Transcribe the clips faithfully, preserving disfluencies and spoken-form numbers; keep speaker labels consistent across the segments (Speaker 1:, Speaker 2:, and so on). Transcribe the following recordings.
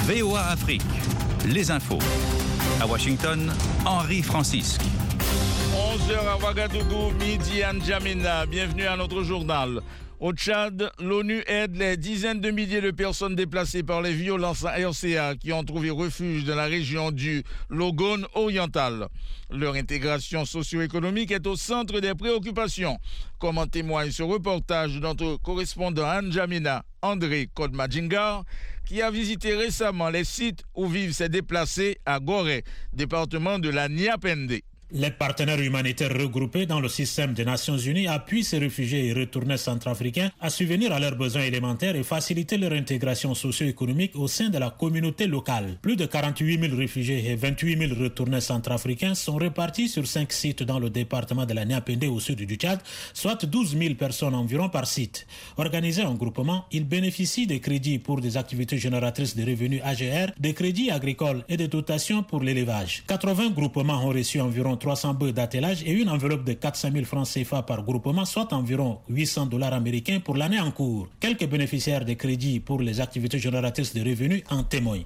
Speaker 1: V O A Afrique, les infos. À Washington, Henri Francisque.
Speaker 2: onze heures à Ouagadougou, midi à N'Djamena. Bienvenue à notre journal. Au Tchad, l'ONU aide les dizaines de milliers de personnes déplacées par les violences à R C A qui ont trouvé refuge dans la région du Logone oriental. Leur intégration socio-économique est au centre des préoccupations, comme en témoigne ce reportage de notre correspondant à N'Djamena, André Kodmadjingar, qui a visité récemment les sites où vivent ces déplacés à Gorée, département de la Niapende.
Speaker 3: Les partenaires humanitaires regroupés dans le système des Nations Unies appuient ces réfugiés et retournés centrafricains à subvenir à leurs besoins élémentaires et faciliter leur intégration socio-économique au sein de la communauté locale. Plus de quarante-huit mille réfugiés et vingt-huit mille retournés centrafricains sont répartis sur cinq sites dans le département de la Niapende au sud du Tchad, soit douze mille personnes environ par site. Organisés en groupement, ils bénéficient des crédits pour des activités génératrices de revenus A G R, des crédits agricoles et des dotations pour l'élevage. quatre-vingts groupements ont reçu environ trois cents bœufs d'attelage et une enveloppe de quatre cent mille francs C F A par groupement, soit environ huit cents dollars américains pour l'année en cours. Quelques bénéficiaires des crédits pour les activités génératrices de revenus en témoignent.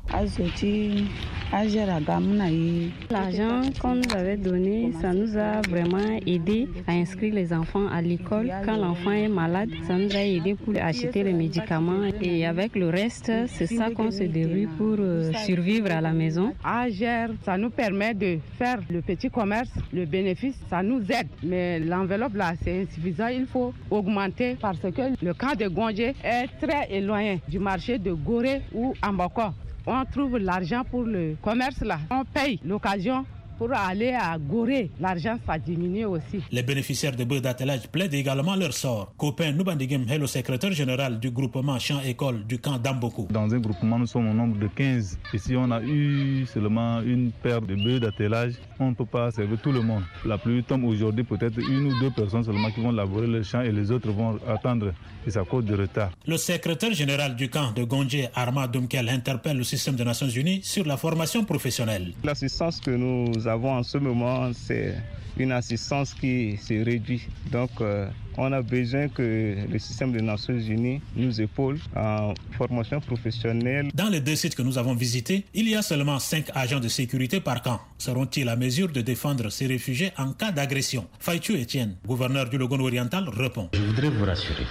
Speaker 4: L'argent qu'on nous avait donné, ça nous a vraiment aidé à inscrire les enfants à l'école. Quand l'enfant est malade, ça nous a aidé pour acheter les médicaments. Et avec le reste, c'est ça qu'on se débrouille pour euh, survivre à la maison.
Speaker 5: A G R, ça nous permet de faire le petit commerce. Le bénéfice, ça nous aide. Mais l'enveloppe là, c'est insuffisant. Il faut augmenter parce que le camp de Gongé est très éloigné du marché de Gorée ou Ambako. On trouve l'argent pour le commerce là. On paye l'occasion pour aller à Gorée. L'argent, ça diminue aussi.
Speaker 3: Les bénéficiaires de bœufs d'attelage plaident également leur sort. Copain Noubandigem est le secrétaire général du groupement Champ-École du camp d'Amboko.
Speaker 6: Dans un groupement, nous sommes au nombre de quinze. Et si on a eu seulement une paire de bœufs d'attelage, on ne peut pas servir tout le monde. La pluie tombe aujourd'hui, peut-être une ou deux personnes seulement qui vont labourer le champ et les autres vont attendre. Et ça cause de retard.
Speaker 3: Le secrétaire général du camp de Gongé, Arma Dumkel, interpelle le système des Nations Unies sur la formation professionnelle.
Speaker 7: L'assistance que nous avons en ce moment, c'est une assistance qui se réduit. Donc, euh, on a besoin que le système des Nations Unies nous épaule en formation professionnelle.
Speaker 3: Dans les deux sites que nous avons visités, il y a seulement cinq agents de sécurité par camp. Seront-ils à mesure de défendre ces réfugiés en cas d'agression? Faïtou Etienne, gouverneur du Logone oriental, répond.
Speaker 8: Je voudrais vous rassurer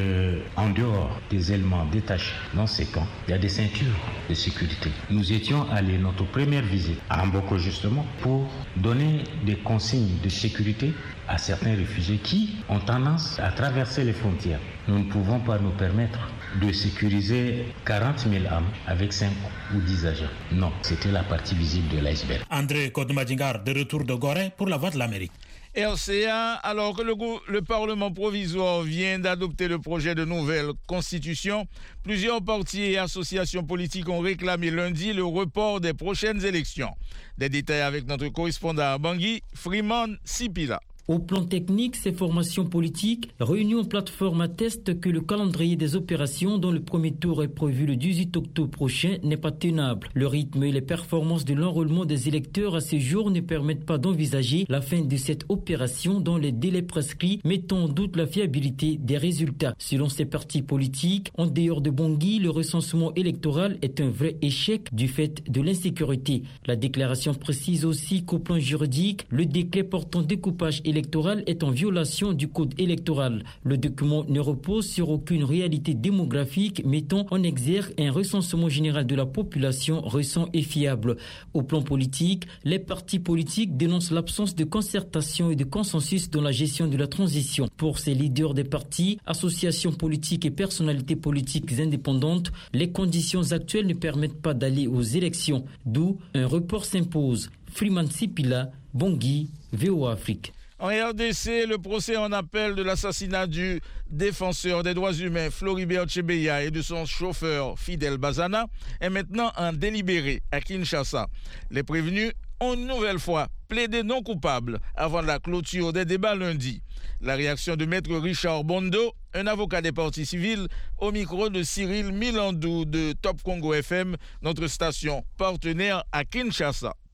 Speaker 8: qu'en dehors des éléments détachés dans ces camps, il y a des ceintures de sécurité. Nous étions allés, notre première visite à Amboko justement, pour donner des consignes de sécurité à certains réfugiés qui ont tendance à traverser les frontières. Nous ne pouvons pas nous permettre de sécuriser quarante mille âmes avec cinq ou dix agents. Non, c'était la partie visible de l'iceberg.
Speaker 3: André Kodmadjingar, de retour de Gorée pour la Voix de l'Amérique.
Speaker 2: R C A, alors que le, le Parlement provisoire vient d'adopter le projet de nouvelle constitution, plusieurs partis et associations politiques ont réclamé lundi le report des prochaines élections. Des détails avec notre correspondant à Bangui, Freeman Sipila.
Speaker 9: Au plan technique, ces formations politiques, réunions plateforme attestent que le calendrier des opérations dont le premier tour est prévu le dix-huit octobre prochain n'est pas tenable. Le rythme et les performances de l'enrôlement des électeurs à ce jour ne permettent pas d'envisager la fin de cette opération dans les délais prescrits, mettant en doute la fiabilité des résultats. Selon ces partis politiques, en dehors de Bangui, le recensement électoral est un vrai échec du fait de l'insécurité. La déclaration précise aussi qu'au plan juridique, le décret portant découpage électoral électoral est en violation du code électoral. Le document ne repose sur aucune réalité démographique mettant en exergue un recensement général de la population récent et fiable. Au plan politique, les partis politiques dénoncent l'absence de concertation et de consensus dans la gestion de la transition. Pour ces leaders des partis, associations politiques et personnalités politiques indépendantes, les conditions actuelles ne permettent pas d'aller aux élections, d'où un report s'impose. Freeman Sipila, Bangui, V O A Afrique.
Speaker 2: En R D C, le procès en appel de l'assassinat du défenseur des droits humains Floribert Chebeya et de son chauffeur Fidel Bazana est maintenant en délibéré à Kinshasa. Les prévenus ont une nouvelle fois plaidé non coupable avant la clôture des débats lundi. La réaction de maître Richard Bondo, un avocat des partis civils, au micro de Cyril Milandou de Top Congo F M, notre station partenaire à Kinshasa.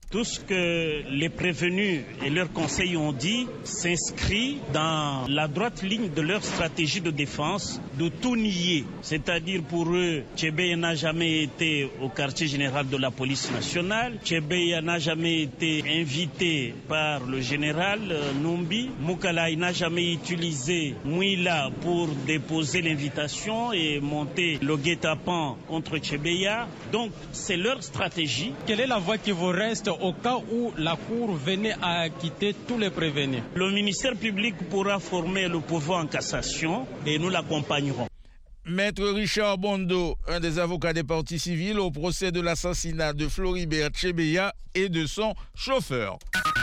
Speaker 10: Tout ce que les prévenus et leurs conseils ont dit s'inscrit dans la droite ligne de leur stratégie de défense, de tout nier. C'est-à-dire pour eux, Tchebeya n'a jamais été au quartier général de la police nationale, Tchebeya n'a jamais été invité par le général Numbi, Moukalai n'a jamais utilisé Mouila pour déposer l'invitation et monter le guet-apens contre Tchebeya. Donc c'est leur stratégie.
Speaker 11: Quelle est la voie qui vous reste au cas où la Cour venait à acquitter tous les prévenus?
Speaker 10: Le ministère public pourra former le pouvoir en cassation et nous l'accompagnerons.
Speaker 2: Maître Richard Bondo, un des avocats des parties civiles au procès de l'assassinat de Floribert Tchebeya et de son chauffeur.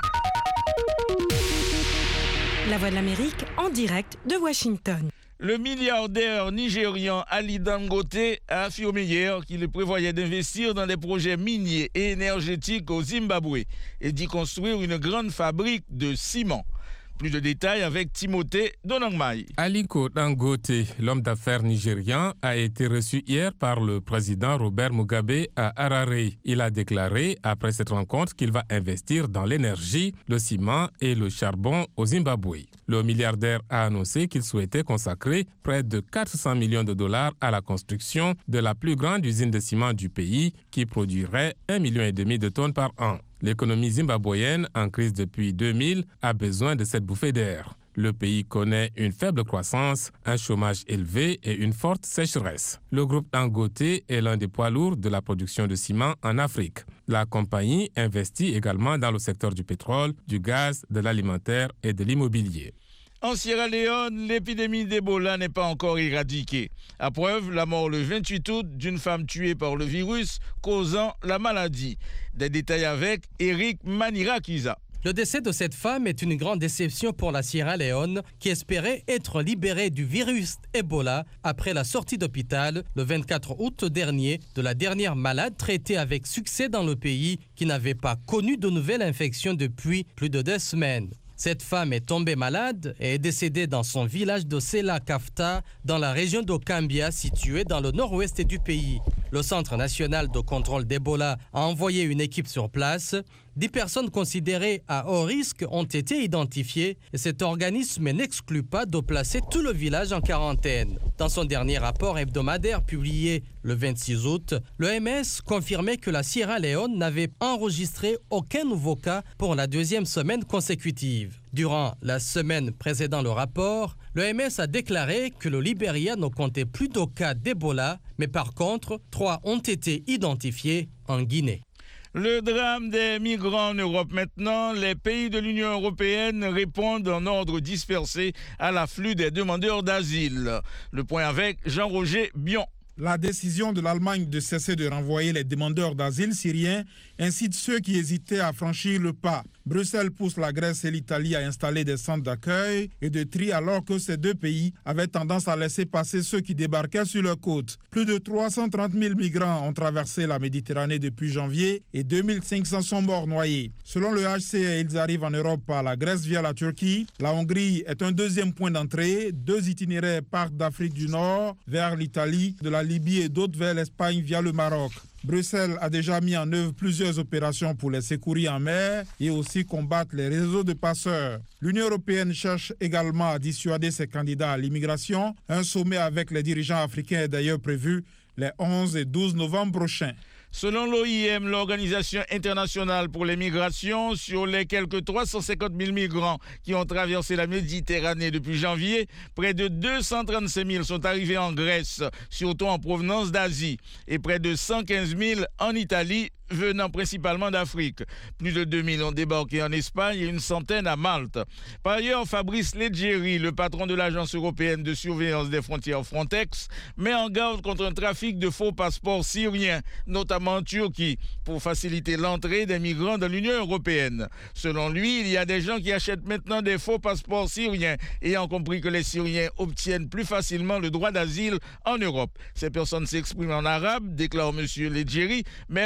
Speaker 12: La Voix de l'Amérique en direct de Washington.
Speaker 2: Le milliardaire nigérian Ali Dangote a affirmé hier qu'il prévoyait d'investir dans des projets miniers et énergétiques au Zimbabwe et d'y construire une grande fabrique de ciment. Plus de détails avec Timothée Donangmai.
Speaker 13: Aliko Dangote, l'homme d'affaires nigérian, a été reçu hier par le président Robert Mugabe à Harare. Il a déclaré après cette rencontre qu'il va investir dans l'énergie, le ciment et le charbon au Zimbabwe. Le milliardaire a annoncé qu'il souhaitait consacrer près de quatre cents millions de dollars à la construction de la plus grande usine de ciment du pays qui produirait un million et demi de tonnes par an. L'économie zimbabwéenne, en crise depuis deux mille, a besoin de cette bouffée d'air. Le pays connaît une faible croissance, un chômage élevé et une forte sécheresse. Le groupe Dangote est l'un des poids lourds de la production de ciment en Afrique. La compagnie investit également dans le secteur du pétrole, du gaz, de l'alimentaire et de l'immobilier.
Speaker 2: En Sierra Leone, l'épidémie d'Ebola n'est pas encore éradiquée. À preuve, la mort le vingt-huit août d'une femme tuée par le virus causant la maladie. Des détails avec Eric Manirakiza.
Speaker 14: Le décès de cette femme est une grande déception pour la Sierra Leone qui espérait être libérée du virus Ebola après la sortie d'hôpital le vingt-quatre août dernier de la dernière malade traitée avec succès dans le pays qui n'avait pas connu de nouvelles infections depuis plus de deux semaines. Cette femme est tombée malade et est décédée dans son village de Sela Kafta, dans la région d'Okambia, située dans le nord-ouest du pays. Le Centre national de contrôle d'Ebola a envoyé une équipe sur place. Dix personnes considérées à haut risque ont été identifiées et cet organisme n'exclut pas de placer tout le village en quarantaine. Dans son dernier rapport hebdomadaire publié le vingt-six août, l'O M S confirmait que la Sierra Leone n'avait enregistré aucun nouveau cas pour la deuxième semaine consécutive. Durant la semaine précédant le rapport, l'O M S a déclaré que le Libéria ne comptait plus de cas d'Ebola, mais par contre, trois ont été identifiés en Guinée.
Speaker 2: Le drame des migrants en Europe maintenant, les pays de l'Union européenne répondent en ordre dispersé à l'afflux des demandeurs d'asile. Le point avec Jean-Roger Bion.
Speaker 15: La décision de l'Allemagne de cesser de renvoyer les demandeurs d'asile syriens incite ceux qui hésitaient à franchir le pas. Bruxelles pousse la Grèce et l'Italie à installer des centres d'accueil et de tri alors que ces deux pays avaient tendance à laisser passer ceux qui débarquaient sur leurs côtes. Plus de trois cent trente mille migrants ont traversé la Méditerranée depuis janvier et deux mille cinq cents sont morts noyés. Selon le H C R, ils arrivent en Europe par la Grèce via la Turquie. La Hongrie est un deuxième point d'entrée. Deux itinéraires partent d'Afrique du Nord vers l'Italie, de la Libye et d'autres vers l'Espagne via le Maroc. Bruxelles a déjà mis en œuvre plusieurs opérations pour les secourir en mer et aussi combattre les réseaux de passeurs. L'Union européenne cherche également à dissuader ses candidats à l'immigration. Un sommet avec les dirigeants africains est d'ailleurs prévu les onze et douze novembre prochains.
Speaker 2: Selon l'O I M, l'Organisation internationale pour les migrations, sur les quelques trois cent cinquante mille migrants qui ont traversé la Méditerranée depuis janvier, près de deux cent trente-cinq mille sont arrivés en Grèce, surtout en provenance d'Asie, et près de cent quinze mille en Italie, venant principalement d'Afrique. Plus de deux mille ont débarqué en Espagne et une centaine à Malte. Par ailleurs, Fabrice Leggeri, le patron de l'Agence européenne de surveillance des frontières Frontex, met en garde contre un trafic de faux passeports syriens, notamment en Turquie, pour faciliter l'entrée des migrants dans l'Union européenne. Selon lui, il y a des gens qui achètent maintenant des faux passeports syriens, ayant compris que les Syriens obtiennent plus facilement le droit d'asile en Europe. Ces personnes s'expriment en arabe, déclare M. Leggeri, mais elles peuvent être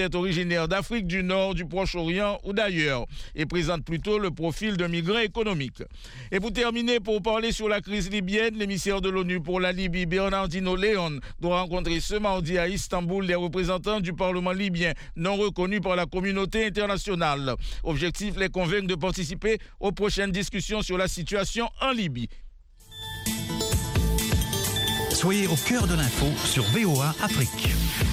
Speaker 2: être originaire d'Afrique du Nord, du Proche-Orient ou d'ailleurs et présente plutôt le profil d'un migrant économique. Et pour terminer, pour parler sur la crise libyenne, l'émissaire de l'ONU pour la Libye, Bernardino Leon, doit rencontrer ce mardi à Istanbul les représentants du Parlement libyen non reconnus par la communauté internationale. Objectif, les convaincre de participer aux prochaines discussions sur la situation en Libye.
Speaker 1: Soyez au cœur de l'info sur V O A Afrique.